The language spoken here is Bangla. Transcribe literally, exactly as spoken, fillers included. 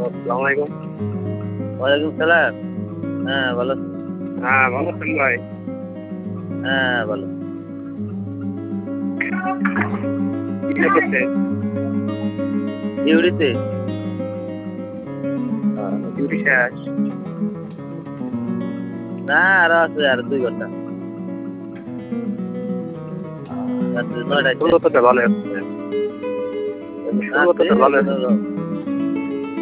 আসসালামু আলাইকুম। ওয়ালাইকুম সালাম। হ্যাঁ বলো। হ্যাঁ ভালো আছেন ভাই? হ্যাঁ বলো। কি করছেন? ডিউটিতে। ডিউটি শেষ? না আরো আছে আর দুই ঘন্টা। রাত্রে নয়টায় শেষ। শুরু করতে ভালো হচ্ছে। শুরু করতে ভালো হচ্ছে।